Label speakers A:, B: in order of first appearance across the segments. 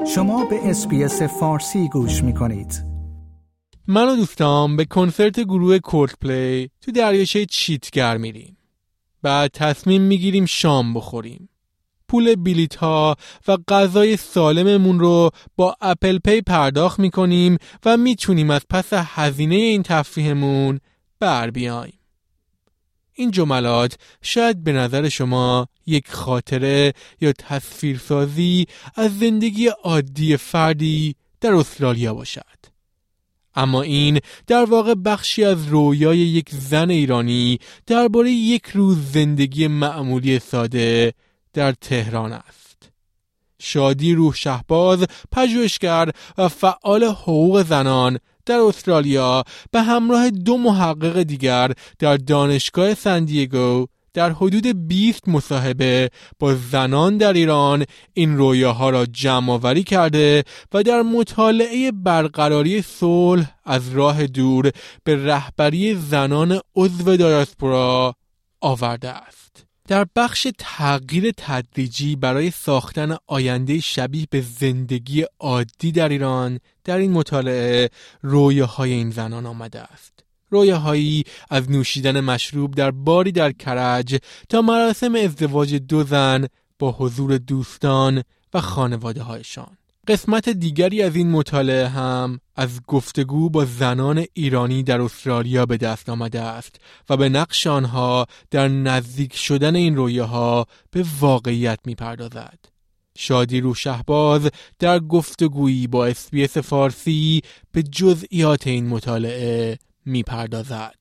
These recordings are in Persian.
A: شما به اس‌بی‌اس فارسی گوش می‌کنید.
B: من و دوستام به کنسرت گروه کولدپلی تو دریاچه چیتگر میریم. بعد تصمیم میگیریم شام بخوریم. پول بلیط ها و غذای سالممون رو با اپل پی پرداخت میکنیم و میتونیم از پس هزینه این تفریحمون بر بیاییم. این جملات شاید به نظر شما یک خاطره یا تصویرسازی از زندگی عادی فردی در استرالیا باشد. اما این در واقع بخشی از رویای یک زن ایرانی درباره یک روز زندگی معمولی ساده در تهران است. شادی روح شهباز، پژوهشگر و فعال حقوق زنان در استرالیا به همراه 2 محقق دیگر در دانشگاه سندیگو در حدود 20 مصاحبه با زنان در ایران این رویاها را جمع‌آوری کرده و در مطالعه برقراری صلح از راه دور به رهبری زنان عضو دیاسپورا آورده است. در بخش تغییر تدریجی برای ساختن آینده شبیه به زندگی عادی در ایران، در این مطالعه رویاهای این زنان آمده است. رویاهایی از نوشیدن مشروب در باری در کرج تا مراسم ازدواج 2 زن با حضور دوستان و خانواده هایشان. قسمت دیگری از این مطالعه هم از گفتگو با زنان ایرانی در استرالیا به دست آمده است و به نقش آنها در نزدیک شدن این رویاها به واقعیت می‌پردازد. شادی روح شهباز در گفتگویی با اس‌بی‌اس فارسی به جزئیات این مطالعه می‌پردازد.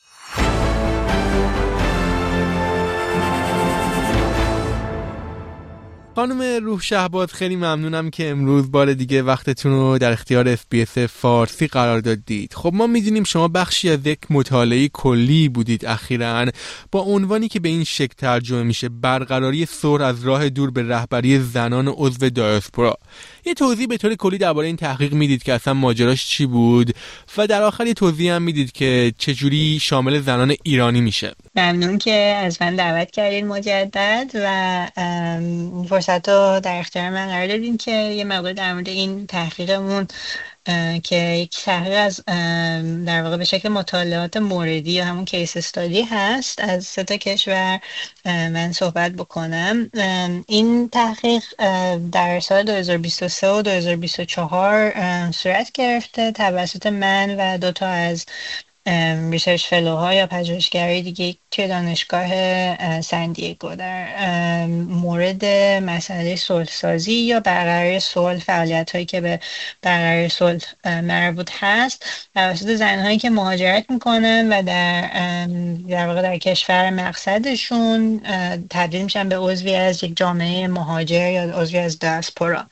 B: خانم روح شهباز، خیلی ممنونم که امروز بار دیگه وقتتون رو در اختیار اس‌بی‌اس فارسی قرار دادید. خب ما میدونیم شما بخشی از یک مطالعه کلی بودید اخیراً با عنوانی که به این شکل ترجمه میشه برقراری صلح از راه دور به رهبری زنان عضو دیاسپورا. یه توضیح به طور کلی درباره این تحقیق میدید که اصلا ماجراش چی بود و در آخر یه توضیح هم میدید که چجوری شامل زنان ایرانی میشه.
C: ممنون که از من دعوت کردین مجدد و فرصت رو در اختیار من قرار دادین که یه مقدار در مورد این تحقیقمون که یک تحقیق از در واقع به شکل مطالعات موردی یا همون کیس استادی هست از 3 کشور من صحبت بکنم. این تحقیق در سال 2023 و 2024 صورت گرفته توسط من و 2 تا از ریسرچ فلوها یا پژوهشگرای دیگه توی دانشگاه سندیگو در مورد مسئله صلح‌سازی یا برقراری صلح، فعالیت‌هایی که به برقراری صلح مربوط هست توسط زن‌هایی که مهاجرت میکنن و در واقع در کشور مقصدشون تبدیل میشن به عضوی از یک جامعه مهاجر یا عضوی از دیاسپورا.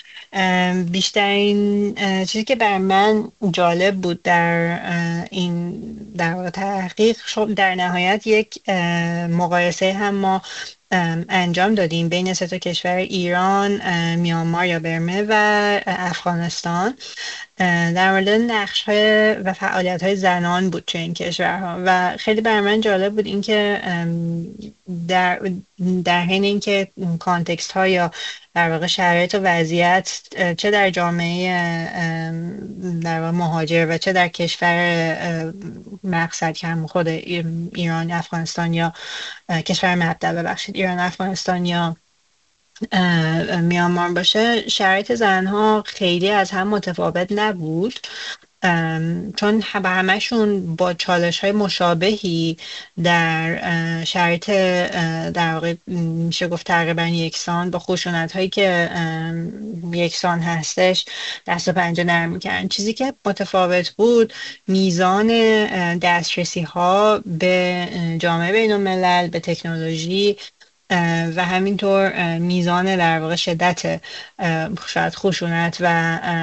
C: بیشترین چیزی که بر من جالب بود در این در تحقیق در نهایت یک مقایسه هم ما انجام دادیم بین 3 کشور ایران، میانمار یا برمه و افغانستان در مورد نقش‌های و فعالیت‌های زنان بود توی این کشورها و خیلی برای من جالب بود اینکه در حین اینکه کانتکست‌ها یا در واقع شرایط و وضعیت چه در جامعه در واقع مهاجر و چه در کشور مقصد که هم خود ایران، افغانستان یا کشور مبدأ ایران، افغانستان یا میانمار باشه، شرایط زنها خیلی از هم متفاوت نبود چون همشون با چالش‌های مشابهی در شرایط در واقع میشه گفت تقریبا یکسان با خشونت‌هایی که یکسان هستش دست و پنجه نرم می‌کردن. چیزی که متفاوت بود میزان دسترسی‌ها به جامعه بین‌الملل، به تکنولوژی و همینطور میزان در واقع شدت شاید خشونت و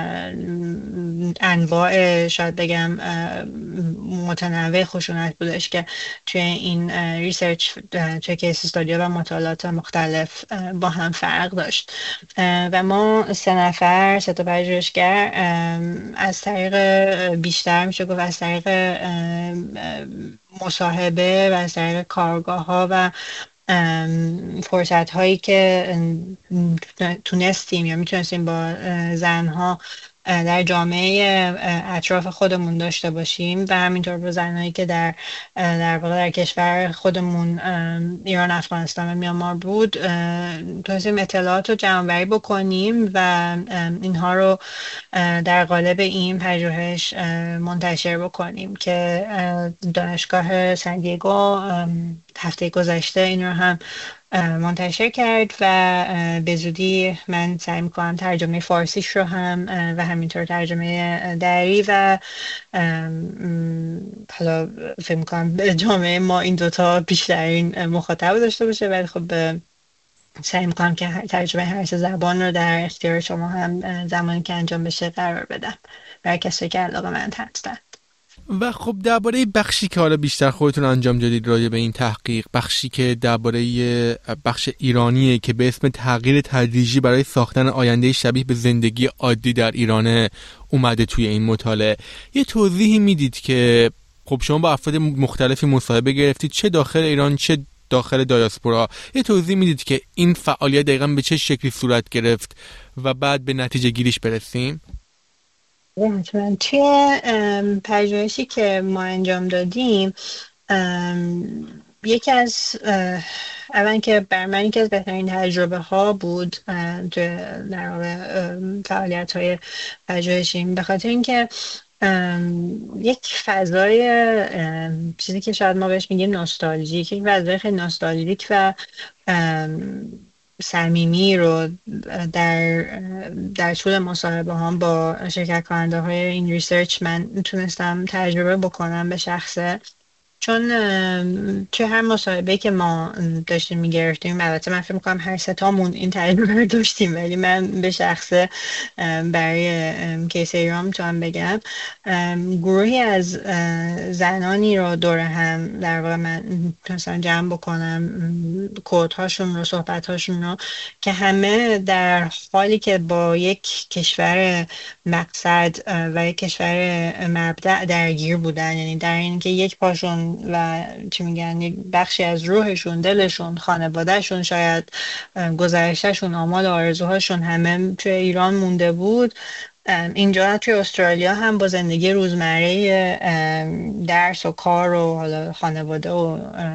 C: انواع شاید بگم متنوع خشونت بودش که توی این ریسرچ توی کیس استادی و مطالعات مختلف با هم فرق داشت و ما 3 تا پژوهشگر از طریق بیشتر میشه گفت از طریق مصاحبه و از طریق کارگاه ها و فرصت هایی که تونستیم یا میتونستیم با زنها در جامعه اطراف خودمون داشته باشیم و همینطور با زنهایی که در واقع در کشور خودمون ایران، افغانستان و میانمار بود تونستیم اطلاعات رو جمع‌آوری بکنیم و اینها رو در قالب این پژوهش منتشر بکنیم که دانشگاه سندیگو هفته گذشته این رو هم منتشر کرد و به زودی من سعی میکنم ترجمه فارسیش رو هم و همینطور ترجمه دری و حالا فکر میکنم جامعه ما این دوتا بیشترین مخاطب داشته باشه، ولی خب سعی میکنم که ترجمه هر سه زبان رو در اختیار شما هم زمانی که انجام بشه قرار بدم برای کسایی که علاقه‌مند هستن.
B: و خب درباره بخشی که حالا بیشتر خودتون انجام دادید راجع به این تحقیق، بخشی که درباره بخش ایرانیه که به اسم تغییر تدریجی برای ساختن آینده شبیه به زندگی عادی در ایران اومده توی این مطالعه، یه توضیحی میدید که خب شما با افراد مختلفی مصاحبه گرفتید، چه داخل ایران چه داخل دیاسپورا، یه توضیح میدید که این فعالیت دقیقاً به چه شکلی صورت گرفت و بعد به نتیجه گیریش برسیم؟
C: حتما. توی پژوهشی که ما انجام دادیم یکی از اول که بر من یکی از بهترین تجربه ها بود در واقع فعالیت های پژوهشیم، به خاطر اینکه یک فضای چیزی که شاید ما بهش میگیم نوستالژیک، یک فضای خیلی نوستالژیک و صمیمی رو در طول مصاحبه هم با شرکت کننده های این ریسرچ من تونستم تجربه بکنم به شخصه، چون توی هر مصاحبه که ما داشتیم میگرفتیم، البته من فکر میکنم هر سه تامون این تجربه رو داشتیم، ولی من به شخصه برای کیس ایران میتونم بگم گروهی از زنانی رو دور هم در واقع من تونستم جمع بکنم کودهاشون رو، صحبتهاشون رو، که همه در حالی که با یک کشور مقصد و یک کشور مبدأ درگیر بودن، یعنی در این که یک پاشون و چی میگن یک بخشی از روحشون، دلشون، خانوادهشون، شاید گذشتهشون، آمال و آرزوهاشون همه توی ایران مونده بود، اینجا توی استرالیا هم با زندگی روزمره درس و کار و حالا خانواده و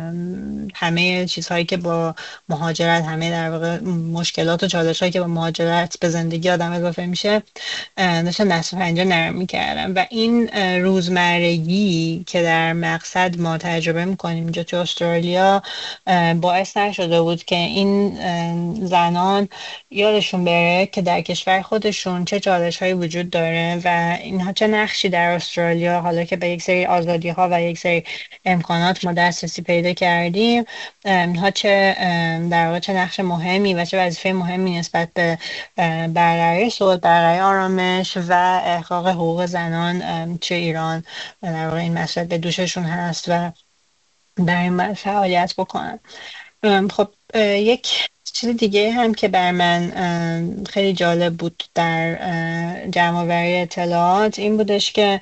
C: همه چیزهایی که با مهاجرت، همه در واقع مشکلات و چالش‌هایی که با مهاجرت به زندگی آدم اضافه میشه داشتم دست و پنجه نرم میکردم و این روزمرگی که در مقصد ما تجربه میکنیم اینجا توی استرالیا باعث نشده بود که این زنان یادشون بره که در کشور خودشون چه چالش‌هایی وجود داره و اینها چه نقشی در استرالیا، حالا که به یک سری آزادی‌ها و یک سری امکانات ما دسترسی پیدا کردیم، اینها چه در واقع چه نقش مهمی و چه وظیفه مهمی نسبت به برقراری صلح، برقراری آرامش و احقاق حقوق زنان چه ایران در واقع این مسئله به دوششون هست و در این فعالیت بکنن. خب یک چیز دیگه هم که بر من خیلی جالب بود در جمع‌آوری اطلاعات این بودش که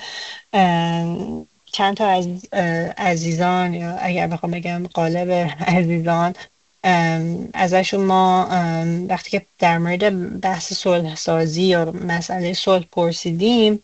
C: چند تا از عزیزان، یا اگر بخوام بگم قالب عزیزان، ازشون ما وقتی که در مورد بحث صلح سازی یا مسئله صلح پرسیدیم،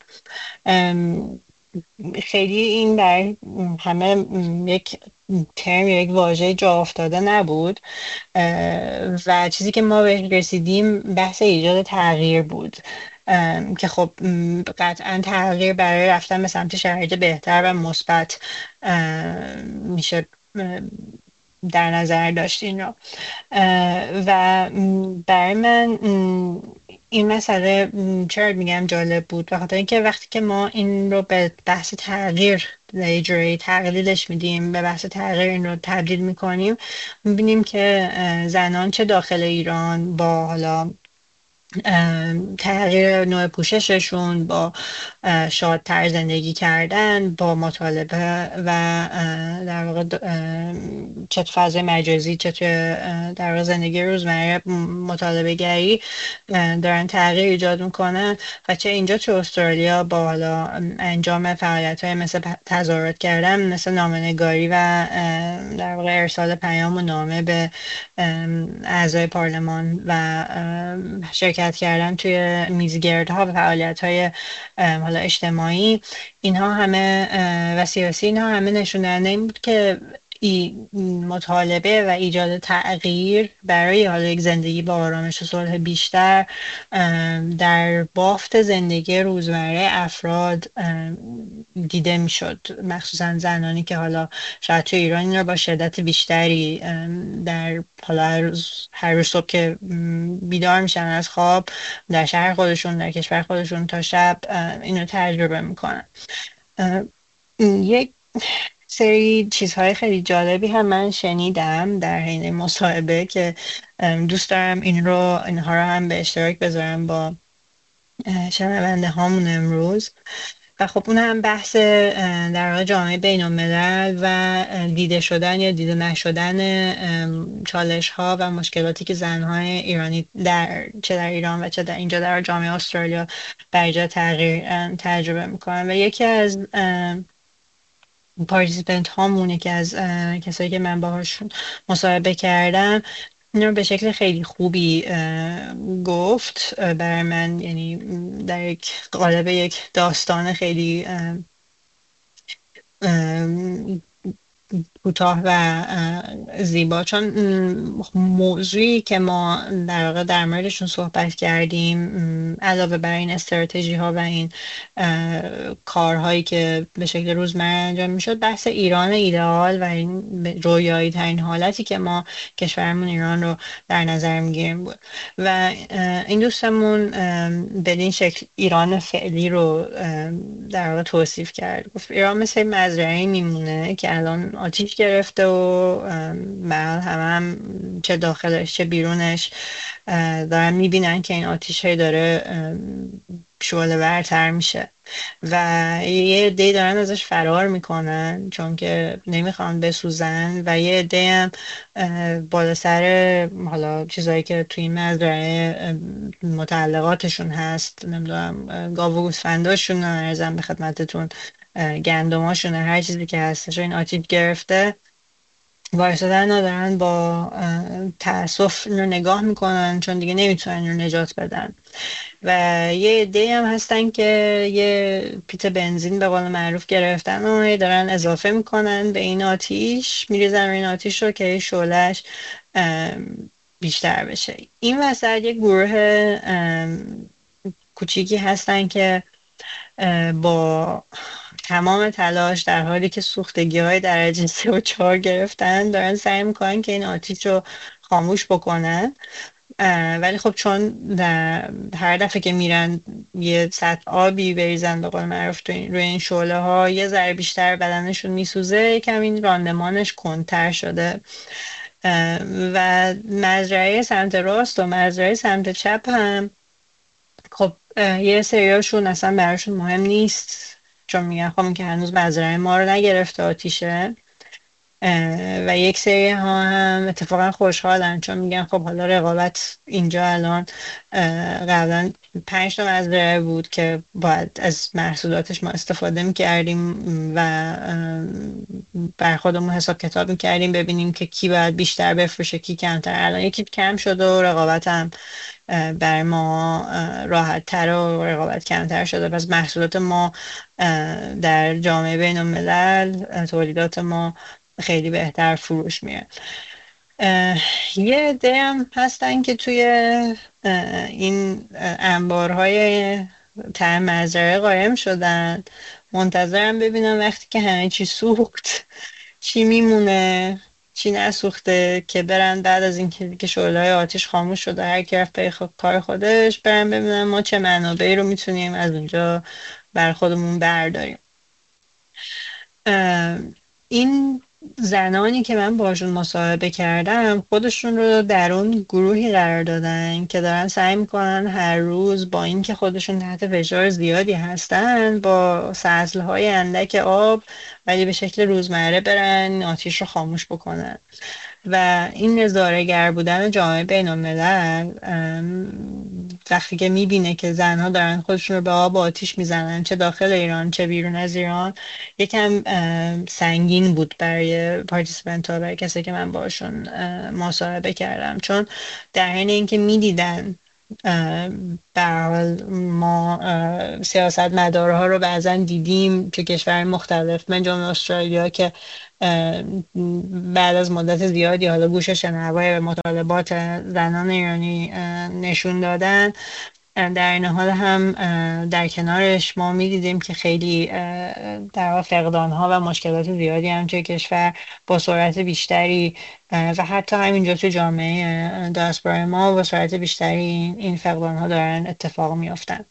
C: خیلی این برای همه یک ترم، یک واژه جا افتاده نبود و چیزی که ما بهش رسیدیم بحث ایجاد تغییر بود که خب قطعا تغییر برای رفتن به سمت شرایط بهتر و مثبت میشه در نظر داشت این رو. و برای من این مسئله چرا میگم جالب بود؟ به خاطر اینکه وقتی که ما این رو به بحث تغییر یه جوری تقلیلش میدیم، به بحث تغییر این رو تبدیل میکنیم، میبینیم که زنان چه داخل ایران با حالا تغییر نوع پوشششون، با شادتر زندگی کردن، با مطالبه و در واقع چه تو فضای مجازی چه تو در واقع زندگی روزمره مطالبه گری دارن تغییر ایجاد میکنن و چه اینجا تو استرالیا با حالا انجام فعالیت های مثل تظاهرات کردن، مثل نامه‌نگاری و در واقع ارسال پیام و نامه به اعضای پارلمان و شرکت کردن توی میزگردها و فعالیت‌های حالا اجتماعی، اینها همه و سیاسی، اینها همه نشون دهنده این بود که مطالبه و ایجاد تغییر برای حالا یک زندگی با آرامش و صلح بیشتر در بافت زندگی روزمره افراد دیده میشد، مخصوصا زنانی که حالا شاید تو ایران این رو با شدت بیشتری در حالا هر روز صبح که بیدار میشن از خواب در شهر خودشون، در کشور خودشون، تا شب اینو تجربه میکنن. یک سری چیزهای خیلی جالبی هم من شنیدم در حین مصاحبه که دوست دارم اینها رو هم به اشتراک بذارم با شنونده هامون امروز. و خب اون هم بحث در واقع جامعه بین الملل و دیده شدن یا دیده نشدن چالش ها و مشکلاتی که زنهای ایرانی چه در ایران و چه در اینجا در جامعه استرالیا بر ایجاد تغییر تجربه میکنن. و یکی از پارتیسیپنت هامون، یکی از کسایی که من باهاشون مصاحبه کردم، این رو به شکل خیلی خوبی گفت برای من، یعنی در یک قالب یک داستان خیلی کوتاه و زیبا، چون موضوعی که ما در واقع در موردشون صحبت کردیم علاوه بر این استراتژی ها و این کارهایی که به شکل روزمره انجام میشد، بحث ایران ایدئال و این رویایی ترین حالتی که ما کشورمون ایران رو در نظر میگیریم بود. و این دوستمون بدین شکل ایران فعلی رو در واقع توصیف کرد. گفت ایران مثل مزرعه‌ای میمونه که الان آتیش گرفته و هم چه داخلش چه بیرونش دارن میبینن که این آتیش هایی داره شعله ورتر میشه و یه عده‌ای دارن ازش فرار میکنن چون که نمیخوان بسوزن و یه عده‌ای هم بالا سر حالا چیزایی که توی این مزرعه متعلقاتشون هست، نمیدونم گاو و گوسفنداشون، ارزم به خدمتتون گندماشون، هر چیزی که هستش این آتیش گرفته، وایسادن ندارن، با تأسف این رو نگاه میکنن چون دیگه نمیتونن این رو نجات بدن. و یه عده‌ای هم هستن که یه پیت بنزین به قول معروف گرفتن و دارن اضافه میکنن به این آتیش، میریزن روی این آتیش رو که شعله‌اش بیشتر بشه. این وسط یک گروه کوچیکی هستن که با تمام تلاش در حالی که سوختگی های درجه 3 و 4 گرفتن دارن سعی میکنن که این آتیش رو خاموش بکنن، ولی خب چون هر دفعه که میرن یه سطح آبی بریزن به قول معروف روی این شعله ها یه ذره بیشتر بدنشون میسوزه، یکم این راندمانش کندتر شده. و مزرعه سمت راست و مزرعه سمت چپ هم خب یه سریاشون اصلا براشون مهم نیست چون میگن خب این که هنوز مزرعه ما رو نگرفته آتیشه، و یک سری ها هم اتفاقا خوشحالن چون میگن خب حالا رقابت اینجا الان قبلا 5 تا مزرعه بود که باید از محصولاتش ما استفاده میکردیم و بر خودمون حساب کتاب میکردیم ببینیم که کی باید بیشتر بفروشه کی کمتر. الان یکی کم شده و رقابت هم بر ما راحت تر و رقابت کمتر شده، پس محصولات ما در جامعه بین الملل، تولیدات ما خیلی بهتر فروش میره. یه عده هم هستن که توی این انبارهای ته مزرعه قایم شدن، منتظرم ببینم وقتی که همه چی سوخت چی میمونه چی نسوخته که برن بعد از این که شعله‌های آتیش خاموش شده هر کی رفت به کار خودش، برن ببینن ما چه منابعی رو میتونیم از اونجا بر خودمون برداریم. این زنانی که من باشون مصاحبه کردم خودشون رو در اون گروهی قرار دادن که دارن سعی میکنن هر روز با اینکه خودشون تحت فشار زیادی هستن با سطل‌های اندک آب ولی به شکل روزمره برن آتیش رو خاموش بکنن. و این نظاره‌گر بودن جامعه بین‌الملل وقتی که میبینه که زنها دارن خودشون رو به آب و آتیش میزنن چه داخل ایران چه بیرون از ایران یکم سنگین بود برای پارتیسپنت ها، برای کسی که من باشون مصاحبه کردم، چون در حین اینکه میدیدن به هر حال ما سیاست مدارها رو بعضا دیدیم که کشور مختلف من جمله استرالیا که بعد از مدت زیادی حالا گوش شنوای به مطالبات زنان ایرانی نشون دادن، در این حال هم در کنارش ما می‌دیدیم که خیلی در واقع فقدان‌ها و مشکلات زیادی هم توی کشور با سرعت بیشتری و حتی همینجا توی جامعه دیاسپورای ما با سرعت بیشتری این فقدان‌ها دارن اتفاق می‌افتن.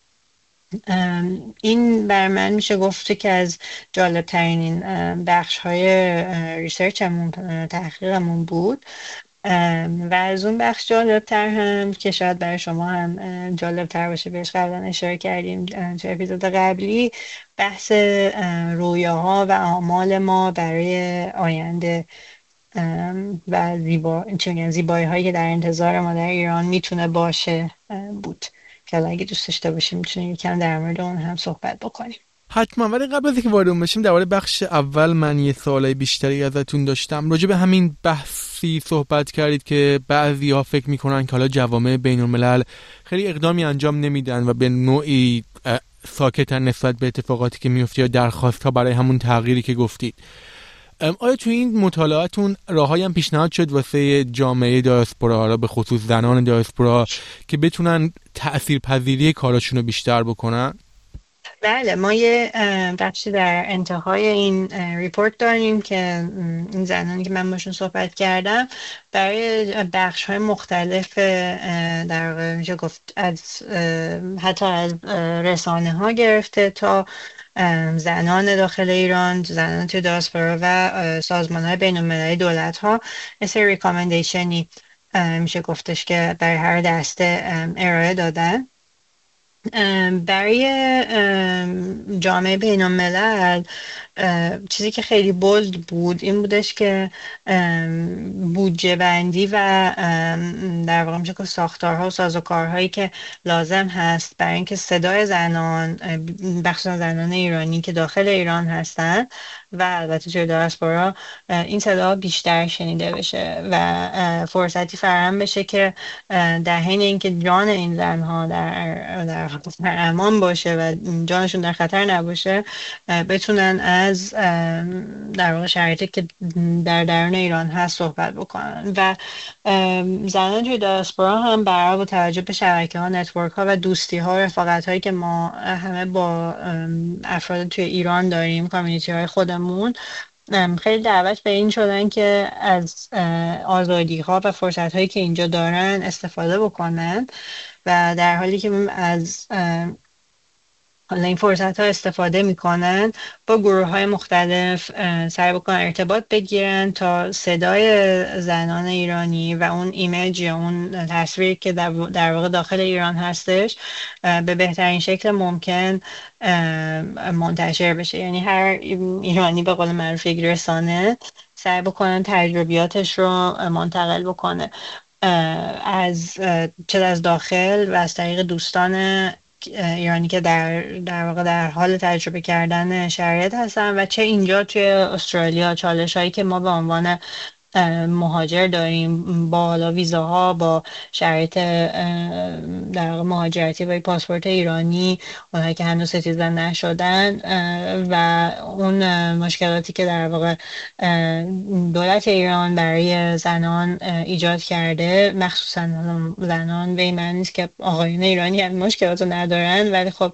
C: این بر من میشه گفت که از جالب ترین بخش های ریسرچمون تحقیقمون بود. و از اون بخش جالب تر هم که شاید برای شما هم جالب تر باشه بهش قبلا اشاره کردیم توی اپیزود قبلی، بحث رویاها و آمال ما برای آینده و زیبایی هایی که در انتظار ما در ایران میتونه باشه بود که اگه دوست داشته باشیم میتونیم یکم در مورد اون هم صحبت بکنیم.
B: حتما، ولی قبل از اینکه وارد اون بشیم درباره بخش اول من یه سوالای بیشتری ازتون داشتم. راجع به همین بحثی صحبت کردید که بعضی‌ها فکر میکنن که حالا جوامع بین‌الملل خیلی اقدامی انجام نمیدن و به نوعی ساکتن نسبت به اتفاقاتی که میفته یا درخواست‌ها برای همون تغییری که گفتید. آیا تو این مطالعاتون راههایی هم پیشنهاد شد واسه جامعه دیاسپورا، را به خصوص زنان دیاسپورا، که بتونن تأثیرپذیری کاراشون رو بیشتر بکنن؟
C: بله، ما یه بخشی در انتهای این ریپورت داریم که این زنانی که من باشون صحبت کردم برای بخش های مختلف در واقع میشه گفت از حتی از رسانه ها گرفته تا زنان داخل ایران، زنان توی دیاسپورا و سازمان های بین المللی، دولت ها مثل ریکامندیشنی میشه گفتش که برای هر دسته ارائه دادن. برای جامعه بین الملل چیزی که خیلی بولد بود این بودش که بودجه بندی و در واقع میشه که ساختارها و سازوکارهایی که لازم هست برای اینکه صدای زنان، بخصوصا زنان ایرانی که داخل ایران هستن و البته توی دیاسپورا، این صدا بیشتر شنیده بشه و فرصتی فراهم بشه که در حین اینکه جان این زنها در امان باشه و جانشون در خطر نباشه بتونن از در واقع شرایطی که در درون ایران هست صحبت بکنن. و زنان توی دیاسپورا هم برای با توجه به شبکه‌ها، نتورک‌ها و دوستی‌ها و رفاقت‌هایی که ما همه با افراد توی ایران داریم، کامیونیتی‌های خودمون، خیلی دعوت به این شدن که از آزادی‌ها و فرصت‌هایی که اینجا دارن استفاده بکنن و در حالی که از حالا این فرصت ها استفاده میکنن با گروه های مختلف سعی بکنن ارتباط بگیرن تا صدای زنان ایرانی و اون ایمیج یا اون تصویری که در واقع داخل ایران هستش به بهترین شکل ممکن منتشر بشه. یعنی هر ایرانی به قول معروف یک رسانه سعی بکنن تجربیاتش رو منتقل بکنه چه از داخل و از طریق دوستان ایرانی که در واقع در حال تجربه کردن شرایط هستن و چه اینجا توی استرالیا چالش هایی که ما به عنوان مهاجر داریم با ویزاها، با شرایط در واقع مهاجرتی با پاسپورت ایرانی، اونهایی که هنوز سیتیزن نشدن و اون مشکلاتی که در واقع دولت ایران برای زنان ایجاد کرده، مخصوصا زنان. به این معنی نیست که آقایون ایرانی هم مشکلات رو ندارن، ولی خب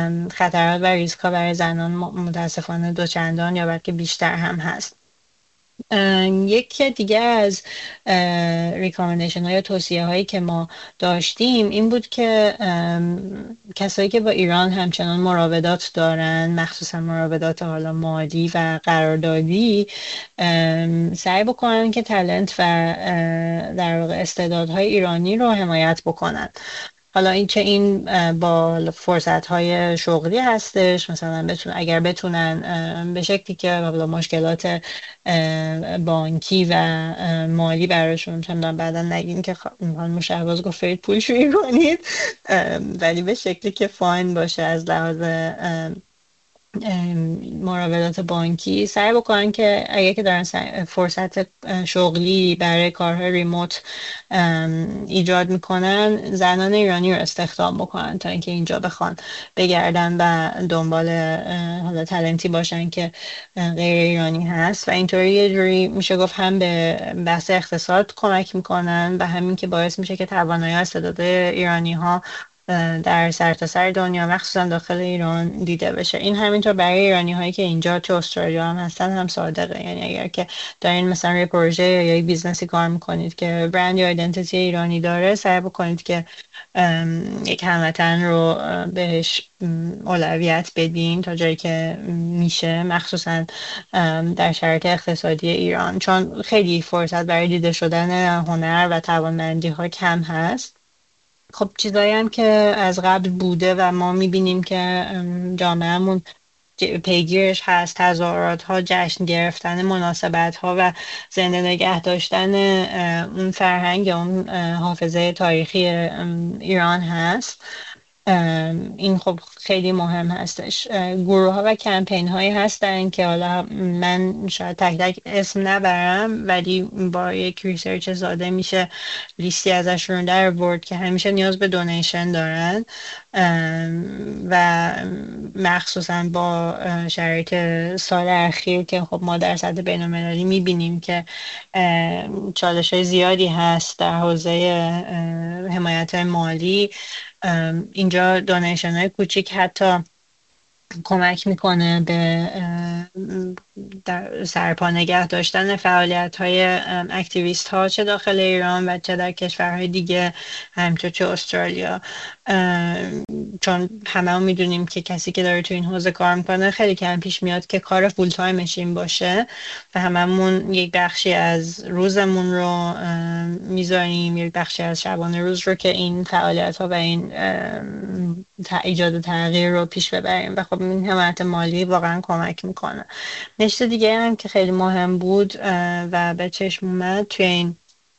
C: خطرات و ریسک ها برای زنان متاسفانه دوچندان یا بلکه بیشتر هم هست. یک دیگه از ریکامندیشن ها یا توصیه هایی که ما داشتیم این بود که کسایی که با ایران همچنان مراودات دارن، مخصوصا مراودات حالا مالی و قراردادی، سعی بکنن که تالنت و در واقع استعدادهای ایرانی رو حمایت بکنن. حالا این چه این با فرصت های شغلی هستش، مثلا اگر بتونن به شکلی که حالا مشکلات بانکی و مالی براشون چندان بعدا نگیم که مشهباز گفت فرید پول شویی کنید، ولی به شکلی که فاین باشه از لحاظ مراودات بانکی، سعی بکنن که اگه که دارن فرصت شغلی برای کارهای ریموت ایجاد میکنن، زنان ایرانی رو استخدام بکنن تا اینکه اینجا بخوان بگردن و دنبال حالا تالنتی باشن که غیر ایرانی هست و اینطوری یه جوری میشه گفت هم به بحث اقتصاد کمک میکنن و همین که باعث میشه که توانایی استعداد ایرانی ها در سرتاسر دنیا مخصوصا داخل ایران دیده بشه. این همینطور برای ایرانی هایی که اینجا تو استرالیا هم هستن هم صادقه. یعنی اگر که دارین مثلا روی پروژه یا یک بیزنسی کار میکنید که برند یا ایدنتیتی ایرانی داره، سعی بکنید که یک هموطن رو بهش اولویت بدین تا جایی که میشه، مخصوصا در شرایط اقتصادی ایران، چون خیلی فرصت برای دیده شدن هنر و توانمندی ها کم هست. خب چیزایی هم که از قبل بوده و ما میبینیم که جامعهمون پیگیرش هست، تظاهرات ها، جشن گرفتن مناسبت ها و زنده نگه داشتن اون فرهنگ، اون حافظه تاریخی ایران هست. این خب خیلی مهم هستش. گروه ها و کمپین هایی هستن که حالا من شاید تک تک اسم نبرم، ولی با یک ریسرچ ساده میشه لیستی ازشون در برد که همیشه نیاز به دونیشن دارن و مخصوصا با شرایط سال اخیر که خب ما در سطح بین المللی میبینیم که چالش های زیادی هست در حوزه حمایت مالی. اینجا دونیشن های کوچیک حتی کمک میکنه به در سرپا نگه داشتن فعالیت های اکتیویست ها، چه داخل ایران و چه در کشورهای دیگه همچون چه استرالیا، چون همه میدونیم که کسی که داره تو این حوزه کار میکنه خیلی کم پیش میاد که کار فول تایمش این باشه و هممون یک بخشی از روزمون رو میذاریم، یک بخشی از شبانه روز رو که این فعالیت ها و این ایجاد تغییر رو پیش ببریم و خب این حمایت مالی واقعا کمک میکنه. نشته دیگه هم که خیلی مهم بود و به چشم اومد توی این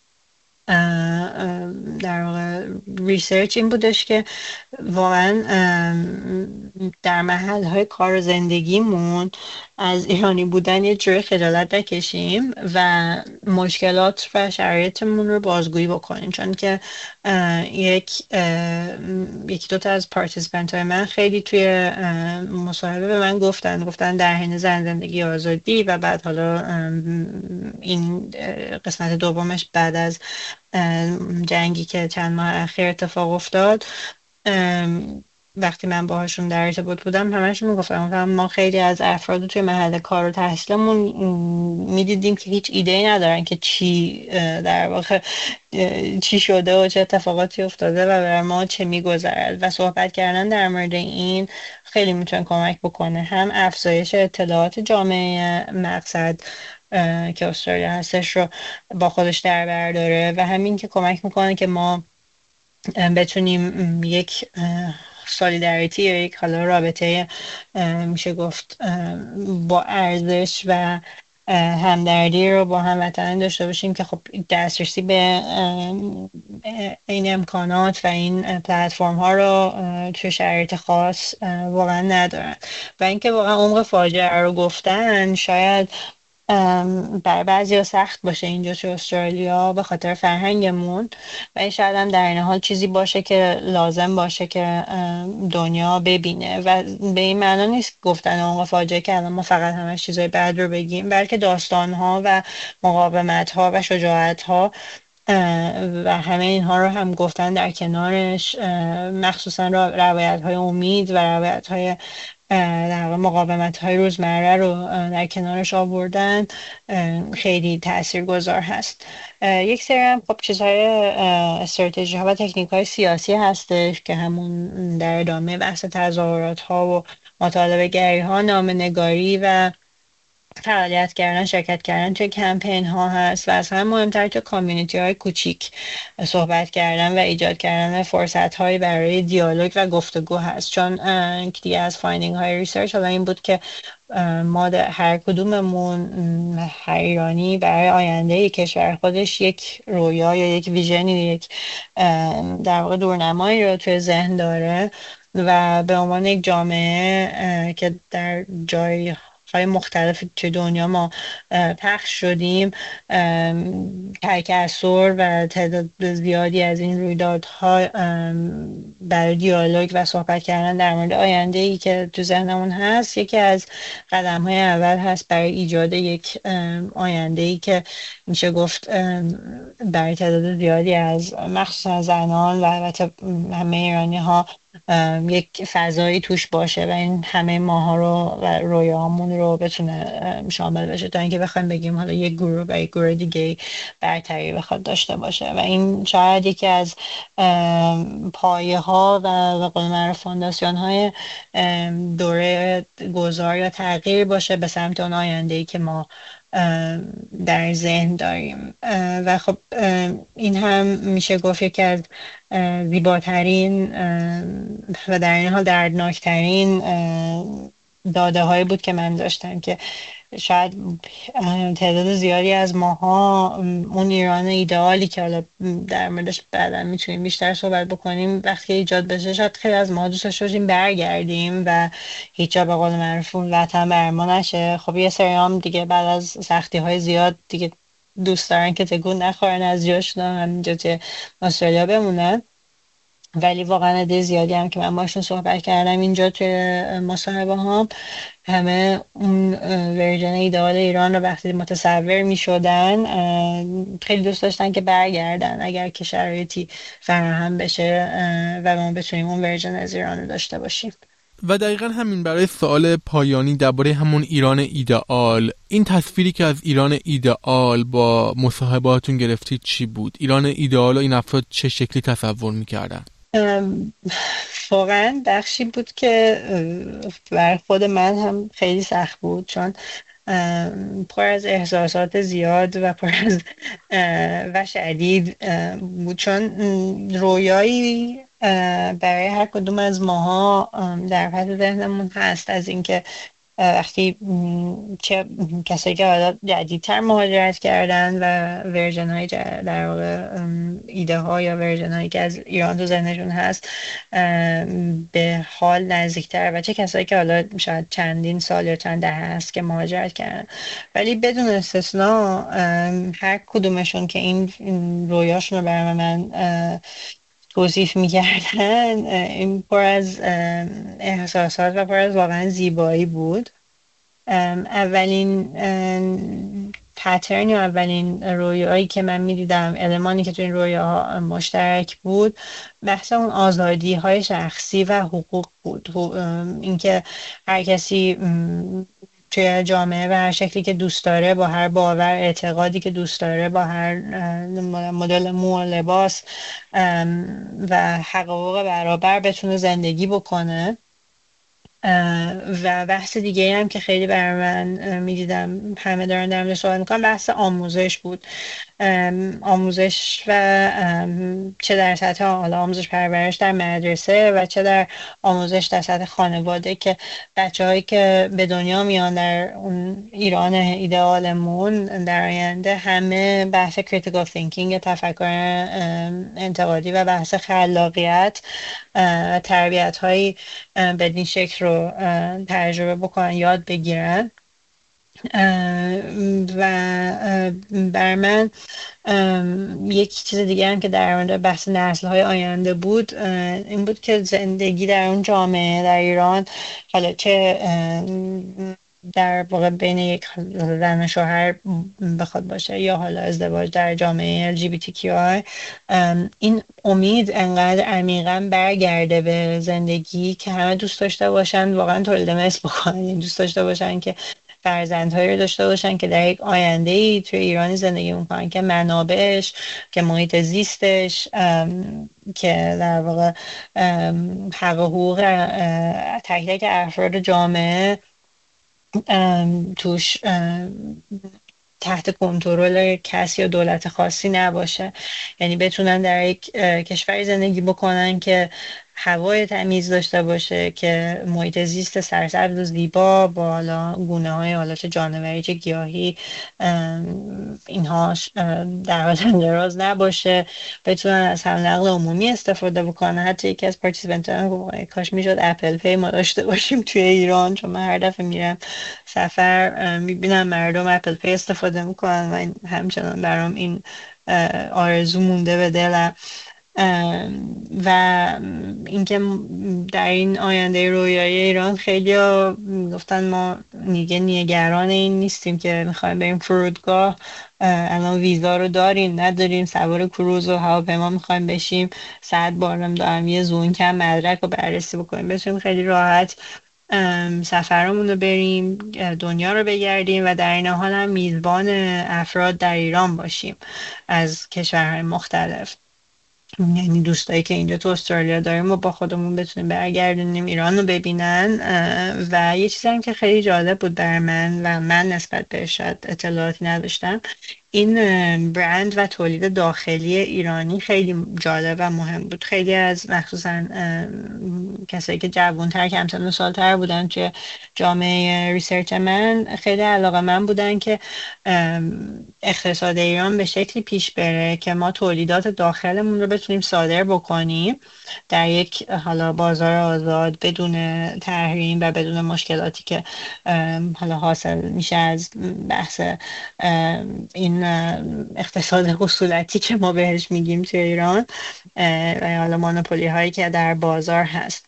C: در واقع ریسرچ این بودش که واقعا در محل‌های کار و زندگیمون از ایرانی بودن یه جوری خجالت نکشیم و مشکلات و شرایطمون رو بازگویی بکنیم، چون که یکی دوتا از پارتیسپنت های من خیلی توی مصاحبه به من گفتن در حین زندگی آزادی و بعد حالا این قسمت دومش بعد از جنگی که چند ماه اخیر اتفاق افتاد، وقتی من باهاشون در ارتباط بودم همشون میگفتم ما خیلی از افراد توی محل کار و تحصیلمون میدیدیم که هیچ ایده‌ای ندارن که چی در واقع چی شده و چه اتفاقاتی افتاده و بر ما چه میگذرد و صحبت کردن در مورد این خیلی میتونه کمک بکنه، هم افزایش اطلاعات جامعه مقصد که استرالیا هستش رو با خودش در بر داره و همین که کمک میکنه که ما بتونیم یک سالیداریتی یا یک حالا رابطه میشه گفت با ارزش و همدردی رو با هموطنان داشته باشیم که خب دسترسی به این امکانات و این پلتفرم ها رو توی شرایط خاص واقعا ندارن و اینکه واقعا عمق فاجعه رو گفتن شاید برای بعضی ها سخت باشه اینجا تو استرالیا به خاطر فرهنگمون و این شاید هم در این حال چیزی باشه که لازم باشه که دنیا ببینه و به این معنا نیست گفتن آقا فاجعه که الان ما فقط همش چیزای بد رو بگیم، بلکه داستان‌ها و مقاومت‌ها و شجاعت‌ها و همه اینها رو هم گفتن در کنارش، مخصوصا روایت‌های امید و روایت‌های در واقع مقاومت‌های روزمره رو در کنارش آوردن خیلی تاثیرگذار هست. یک سری هم خب چیزهای استراتژی ها و تکنیک های سیاسی هستش که همون در ادامه بحث تظاهرات ها و مطالبه گری ها، نامه‌نگاری و فعالیت کردن، شرکت کردن توی کمپین ها هست و از هم مهمتر تو کامیونیتی های کوچیک صحبت کردن و ایجاد کردن فرصت هایی برای دیالوگ و گفتگو هست. چون دیگه از فایندینگ های ریسرچ حالا این بود که ما هر کدوممون، هر ایرانی برای آینده کشور خودش یک رویا یا یک ویژنی، یک در واقع دورنمایی رو توی ذهن داره و به عنوان یک جامعه که در جای های مختلف توی دنیا ما پخش شدیم، ترک اثر و تعداد زیادی از این رویدادها برای دیالوگ و صحبت کردن در مورد آینده ای که تو ذهنمون هست یکی از قدم های اول هست برای ایجاد یک آینده ای که میشه گفت برای تعداد زیادی از مخصوصا زنان و البته همه ایرانی ها یک فضایی توش باشه و این همه ماها رو و رویاهامون رو بتونه شامل بشه، تا اینکه بخوایم بگیم حالا یک گروه و یک گروه دیگه برتری بخواد داشته باشه. و این شاید یکی از پایه ها و به قول معروف فانداسیون های دوره گذار یا تغییر باشه به سمت اون آینده ای که ما در ذهن داریم. و خب این هم میشه گفت یکی از زیباترین و در این حال دردناکترین داده هایی بود که من داشتم که شاید تعداد زیادی از ماها اون ایران ایدئالی که حالا در موردش بعدا میتونیم بیشتر صحبت بکنیم وقتی ایجاد بشه، شاید خیلی از ما دوست داشتیم برگردیم و هیچ جا به قول معروف اون وطن بر ما نشه. خب یه سری هم دیگه بعد از سختی های زیاد دیگه دوست دارن که تکون نخورن از جاشون، همینجا توی استرالیا بمونن. ولی واقعا عده زیادی هم که من باشون صحبت کردم اینجا توی مصاحبه هم، همه اون ورژن ایدئال ایران رو وقتی متصور می شدن خیلی دوست داشتن که برگردن اگر که شرایطی فراهم بشه و ما بتونیم اون ورژن از ایران رو داشته باشیم.
B: و دقیقا همین برای سوال پایانی درباره همون ایران ایدئال، این تصویری که از ایران ایدئال با مصاحبهاتون گرفتید چی بود؟ ایران ایدئال و این افراد چه شکلی تصور میکردن؟
C: واقعا بخشی بود که بر خود من هم خیلی سخت بود، چون پر از احساسات زیاد و پر از و شدید بود، چون رویایی برای هر کدوم از ماها در پس ذهنمون هست از اینکه وقتی چه کسایی که حالا جدیدتر مهاجرت کردن و ورژن های در واقع ایده ها یا ورژن هایی که از ایران تو ذهنشون هست به حال نزدیکتر و چه کسایی که حالا شاید چندین سال یا چند دهه هست که مهاجرت کردن. ولی بدون استثنا هر کدومشون که این رویاشون رو برای من توصیف می‌کردن این پر از احساسات و پر از واقعا زیبایی بود. اولین پترن یا اولین رویایی که من می‌دیدم، المانی که تو این رویاها مشترک بود، بحث اون آزادی‌های شخصی و حقوق بود. اینکه هر کسی توی جامعه و هر شکلی که دوست داره، با هر باور اعتقادی که دوست داره، با هر مدل مو و لباس و حقوق برابر بتونه زندگی بکنه. و بحث دیگه هم که خیلی برای من میدیدم همه دارن در موردش صحبت میکنن بحث آموزش بود. آموزش و چه در سطح حالا آموزش پرورش در مدرسه و چه در آموزش در سطح خانواده، که بچه‌هایی که به دنیا میان در اون ایران ایدئالمون در آینده همه بحث critical thinking، تفکر انتقادی و بحث خلاقیت، تربیت‌هایی بدین شکل رو تجربه بکنن، یاد بگیرن. و بر من یک چیز دیگه هم که در مورد بحث نسل‌های آینده بود این بود که زندگی در اون جامعه در ایران، حالا چه در واقع بین یک زن و شوهر بخواد باشه یا حالا ازدواج در جامعه LGBTQI، این امید انقدر عمیقا برگرده به زندگی که همه دوست داشته باشن واقعا تولید مثل بکنن، یعنی دوست داشته باشن که فرزندهایی رو داشته باشن که در یک آینده ای توی ایرانی زندگی میکنن که منابعش، که محیط زیستش، که در واقع حق و حقوق تک تک افراد جامعه توش تحت کنترل کسی یا دولت خاصی نباشه. یعنی بتونن در یک کشوری زندگی بکنن که هوای تمیز داشته باشه، که محیط زیست سرسبز و زیبا با حالا گونه های حالات جانوری چه گیاهی اینهاش در حال انقراض نباشه، بتونن از حمل نقل عمومی استفاده بکنن. حتی یکی از پارتیسپنت ها کاش میشد اپل پی ما داشته باشیم توی ایران، چون من هر دفعه میرم سفر میبینم مردم اپل پی استفاده میکنن و همچنان برام این آرزو مونده به دلم. و اینکه در این آینده رویایی ایران خیلی گفتن ما نگران این نیستیم که میخوایم بریم فرودگاه، الان ویزا رو داریم نداریم، سوار کروز و هواپیما میخوایم بشیم، 100 بار نمیدونم یه زون کم مدرک رو بررسی بکنیم، بتونیم خیلی راحت سفرمون رو بریم، دنیا رو بگردیم و در این حال هم میزبان افراد در ایران باشیم از کشورهای مختلف. یعنی دوستایی که اینجا تو استرالیا داریم و با خودمون بتونیم برگردونیم ایران رو ببینن. و یه چیزی هم که خیلی جالب بود برای من و من نسبت به شاید اطلاعاتی نداشتم، این برند و تولید داخلی ایرانی خیلی جالب و مهم بود. خیلی از مخصوصا کسایی که جوان‌تر، کم سن و سال‌تر بودن توی جامعه ریسرچ من، خیلی علاقه من بودن که اقتصاد ایران به شکلی پیش بره که ما تولیدات داخلمون رو بتونیم صادر بکنیم در یک حالا بازار آزاد بدون تحریم و بدون مشکلاتی که حالا حاصل میشه از بحث این اقتصاد حصولتی که ما بهش میگیم توی ایران و حالا مونوپولی هایی که در بازار هست.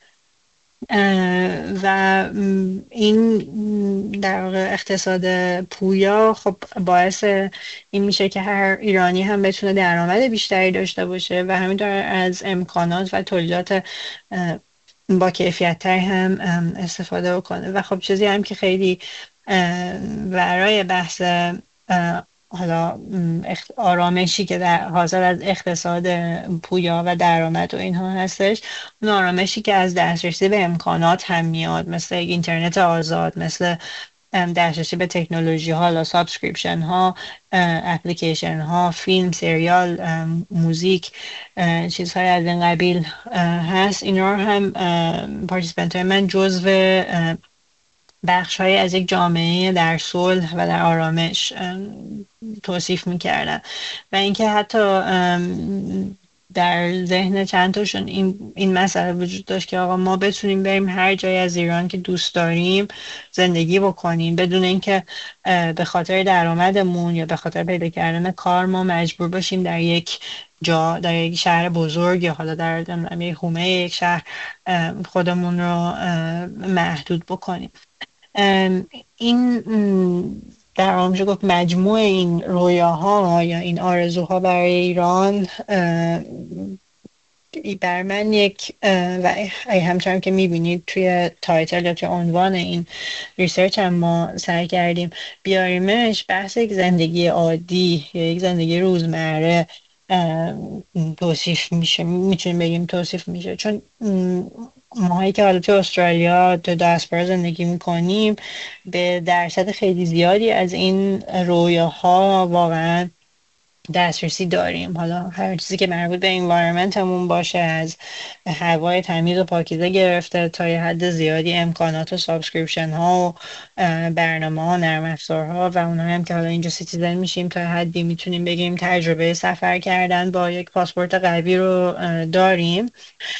C: و این در واقع اقتصاد پویا خب باعث این میشه که هر ایرانی هم بتونه درآمد بیشتری داشته باشه و همینطور از امکانات و تولیدات با کیفیت تر هم استفاده بکنه. و خب چیزی هم که خیلی برای بحث حالا آرامشی که در حاصل از اقتصاد پویا و درآمد و اینها هستش، اون آرامشی که از دسترسی به امکانات هم میاد، مثل اینترنت آزاد، مثل دسترسی به تکنولوژی ها، حالا سابسکریپشن ها، اپلیکیشن ها، فیلم، سریال، موزیک، چیزهای از این قبیل هست. اینا رو هم پارتیسپنت های من جزو بخش های از یک جامعه در صلح و در آرامش توصیف میکردن. و اینکه حتی در ذهن چند تاشون این مسئله وجود داشت که آقا ما بتونیم بریم هر جای از ایران که دوست داریم زندگی بکنیم بدون اینکه به خاطر درآمدمون یا به خاطر پیدا کردن کار ما مجبور باشیم در یک جا، در یک شهر بزرگ یا حالا در یک حومه یک شهر خودمون رو محدود بکنیم. این در واقع میشه گفت مجموع این رویاها یا این آرزوها برای ایران بر من یک و همچنان که میبینید توی تایتل یا توی عنوان این ریسرچ هم ما سعی کردیم بیاریمش، بحث یک زندگی عادی یا یک زندگی روزمره توصیف میشه، میتونیم بگیم توصیف میشه. چون ماهایی که حالا تو استرالیا تو دیاسپورا زندگی میکنیم به درصد خیلی زیادی از این رویاها واقعا دسترسی داریم. حالا هر چیزی که مربوط به انوایرمنتمون باشه، از هوای تمیز و پاکیزه گرفته تا یه حد زیادی امکانات و سابسکریپشن ها و برنامه ها، نرم افزارها و اونها هم که حالا اینجا سیتیزن میشیم تا حدی میتونیم بگیم تجربه سفر کردن با یک پاسپورت قوی رو داریم.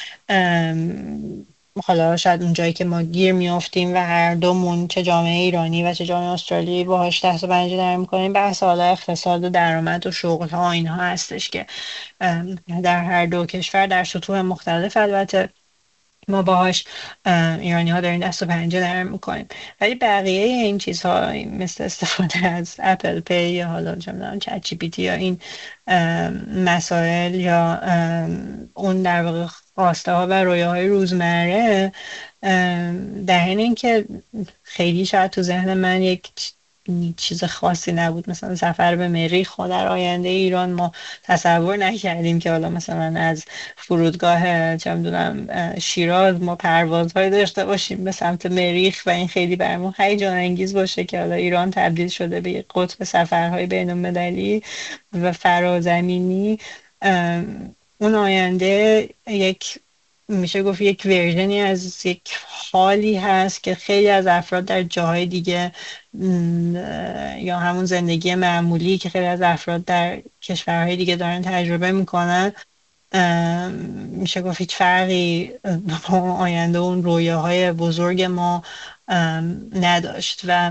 C: حالا شاید اونجایی که ما گیر میافتیم و هر دومون چه جامعه ایرانی و چه جامعه استرالیایی باهاش دست و پنجه در میکنیم، بحث حالا اقتصاد و درآمد و شغل ها اینها هستش که در هر دو کشور در سطوح مختلف البته ما باهاش ایرانی ها داریم دست و پنجه نرم میکنیم. ولی بقیه این چیزها مثل استفاده از اپل پی یا حالا چه می‌دونم چت جی پی تی یا این مسائل یا اون در واقع خواسته ها و رویاهای روزمره، در حین اینکه خیلی شاید تو ذهن من یک چیز خاصی نبود، مثلا سفر به مریخ و در آینده ایران ما تصور نکردیم که حالا مثلا از فرودگاه چه میدونم شیراز ما پروازهای داشته باشیم به سمت مریخ و این خیلی برامون هیجان انگیز باشه که حالا ایران تبدیل شده به یک قطب سفرهای بین المللی و فرازمینی. اون آینده یک میشه گفت یک ورژنی از یک حالی هست که خیلی از افراد در جاهای دیگه یا همون زندگی معمولی که خیلی از افراد در کشورهای دیگه دارن تجربه میکنن، میشه گفت هیچ فرقی با آینده اون رویاهای بزرگ ما نداشت. و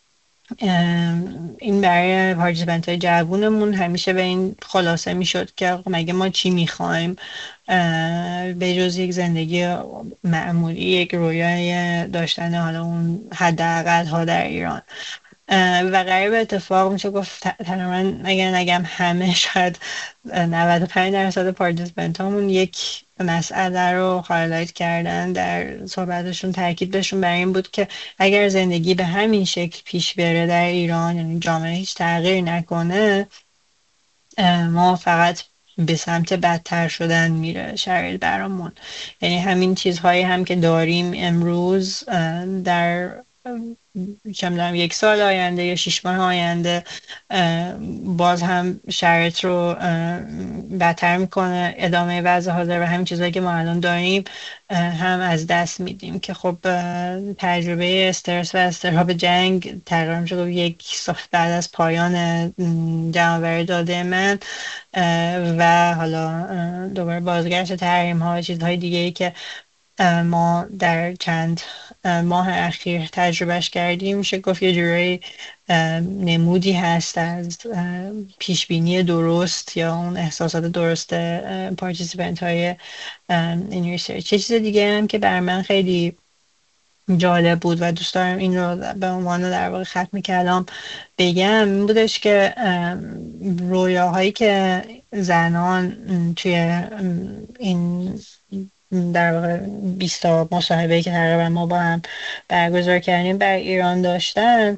C: این برای پارتیسپنت های جوونمون همیشه به این خلاصه میشد که مگه ما چی میخوایم به جز یک زندگی معمولی، یک رویای داشتن حالا اون حداقل ها در ایران. و غریب اتفاق میشه گفت تقریبا اگر نگم همه، شاید 95% پارتیسپنت هامون یک مسئله رو هایلایت کردن در صحبتشون، تاکید بهشون بر این بود که اگر زندگی به همین شکل پیش بره در ایران، یعنی جامعه هیچ تغییر نکنه، ما فقط به سمت بدتر شدن میره شرایط برامون. یعنی همین چیزهایی هم که داریم امروز در چه می‌دونم 1 سال آینده یا 6 ماه آینده باز هم شرایط رو بدتر میکنه. ادامه وضع حاضر و همین چیزهایی که ما الان داریم هم از دست میدیم که خب تجربه استرس و اضطراب جنگ تقریبا شد 1 سال بعد از پایان جمع‌آوری داده من و حالا دوباره بازگشت تحریم ها و چیزهای دیگه ای که ما در چند ماه اخیر تجربهش کردیم، میشه گفت یه جورایی نمودی هست از پیشبینی درست یا اون احساسات درست پارتیسیپنت های این ریسرچ. چه چیز دیگه هم که بر من خیلی جالب بود و دوست دارم این رو به عنوان در واقع ختم کلام بگم این بودش که رویاهایی که زنان توی این در واقع 20 مصاحبه‌ای که تقریبا ما با هم برگزار کردیم بر ایران داشتن،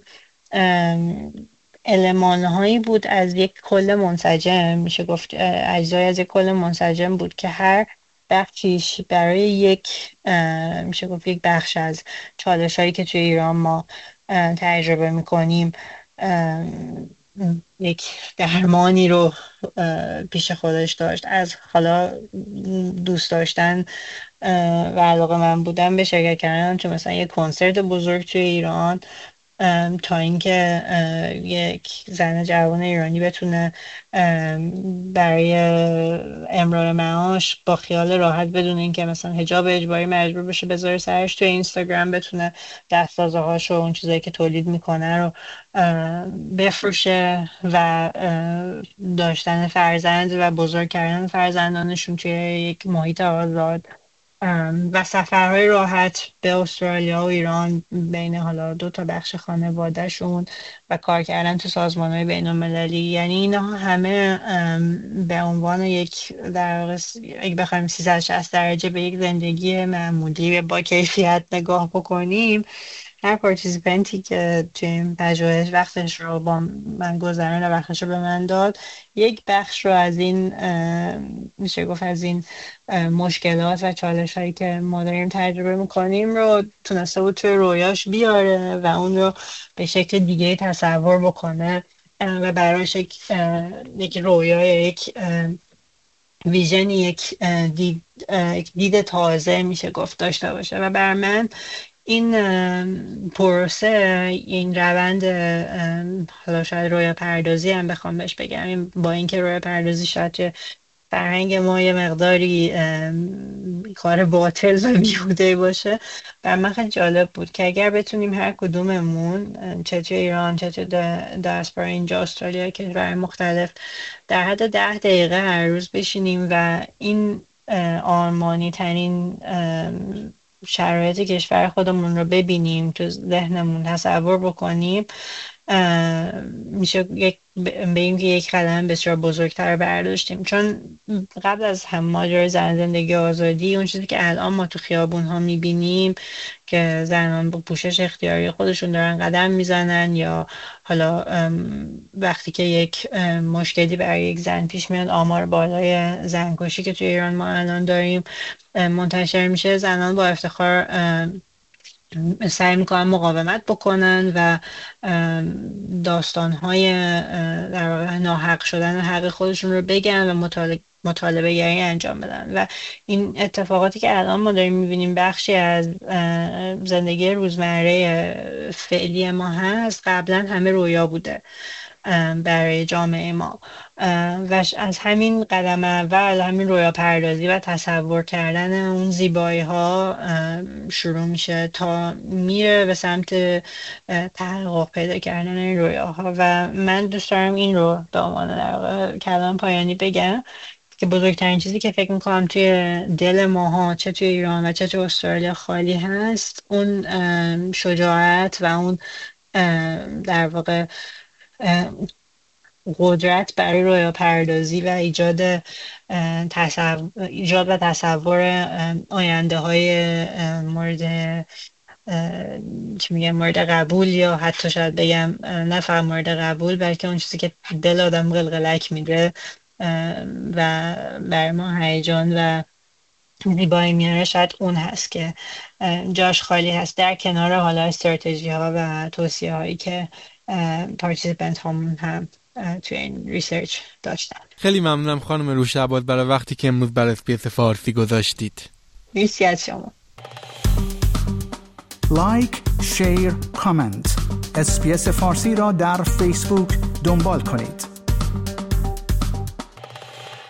C: المان‌هایی بود از یک کل منسجم، میشه گفت اجزای از یک کل منسجم بود که هر بخشیش برای یک میشه گفت یک بخش از چالش‌هایی که توی ایران ما تجربه می‌کنیم یک درمانی رو پیش خودش داشت. از حالا دوست داشتن و علاقه من بودم به شرکت کردن تو مثلا یک کنسرت بزرگ توی ایران، تا اینکه یک زن جوان ایرانی بتونه برای امرار معاش با خیال راحت بدون اینکه مثلا حجاب اجباری مجبور بشه بذاره سرش توی اینستاگرام، بتونه دستازه هاش و اون چیزایی که تولید میکنه رو بفروشه و داشتن فرزند و بزرگ کردن فرزندانشون توی یک محیط آزاد و سفرهای راحت به استرالیا و ایران بین حالا 2 تا بخش خانوادهشون و کار کردن تو سازمان‌های بین‌المللی. یعنی اینا همه به عنوان یک در واقع اگه بخوایم 360 درجه به یک زندگی معمولی با کیفیت نگاه بکنیم، هر پارتیسیپنتی که توی این پژوهش وقتش رو با من گذران و وقتش رو به من داد، یک بخش رو از این میشه گفت از این مشکلات و چالش هایی که ما داریم تجربه میکنیم رو تونسته بود توی رویاش بیاره و اون رو به شکل دیگه تصور بکنه و براش یک رویا، یک ویژن، یک دید تازه میشه گفت داشته باشه. و بر من این پروسه، این روند، حالا شاید رویا پردازی هم بخوام بهش بگم، با اینکه رویا پردازی شاید فرهنگ ما یه مقداری کار باطل و بیهوده باشه، بر من خیلی جالب بود که اگر بتونیم هر کدوممون چه توی ایران چه توی دیاسپورا اینجا استرالیا، کشورهای مختلف، در حد 10 دقیقه هر روز بشینیم و این آرمانی ترین شرایط کشور خودمون رو ببینیم، تو ذهنمون تصور بکنیم، میشه بگیم که یک قدم بسیار بزرگتر برداشتیم. چون قبل از هم ماجرای زندگی آزادی، اون چیزی که الان ما تو خیابون ها میبینیم که زنان با پوشش اختیاری خودشون دارن قدم میزنن، یا حالا وقتی که یک مشکلی برای یک زن پیش میاد، آمار بالای زنکشی که توی ایران ما الان داریم منتشر میشه، زنان با افتخار سعی میکنن مقاومت بکنن و داستانهای در واقع ناحق شدن حق خودشون رو بگن و مطالبه گری انجام بدن. و این اتفاقاتی که الان ما داریم میبینیم بخشی از زندگی روزمره فعلی ما هست، قبلا همه رویا بوده برای جامعه ما و از همین قدم اول، همین رویا پردازی و تصور کردن اون زیبایی ها شروع میشه تا میره به سمت تحقق پیدا کردن این رویاها. و من دوست دارم این رو به عنوان در واقع کلام پایانی بگم که بزرگترین چیزی که فکر میکنم توی دل ماها، چه توی ایران و چه توی استرالیا خالی هست، اون شجاعت و اون در واقع قدرت برای رویا پردازی و ایجاد و تصور آینده های مورد قبول، یا حتی شاید بگم نه فقط مورد قبول، بلکه اون چیزی که دل آدم قلقلک میده و برای ما هیجان و زیبایی میاره، شاید اون هست که جاش خالی هست در کنار حالا استراتژی ها و توصیه هایی که پارتیسیپنت هامون هم توی این ریسرچ داشتن.
B: خیلی ممنونم خانم روشعباد برای وقتی که امروز برای اسپیس فارسی گذاشتید.
C: مرسی از شما.
A: لایک، شیر، کامنت. اسپیس فارسی را در فیسبوک دنبال کنید.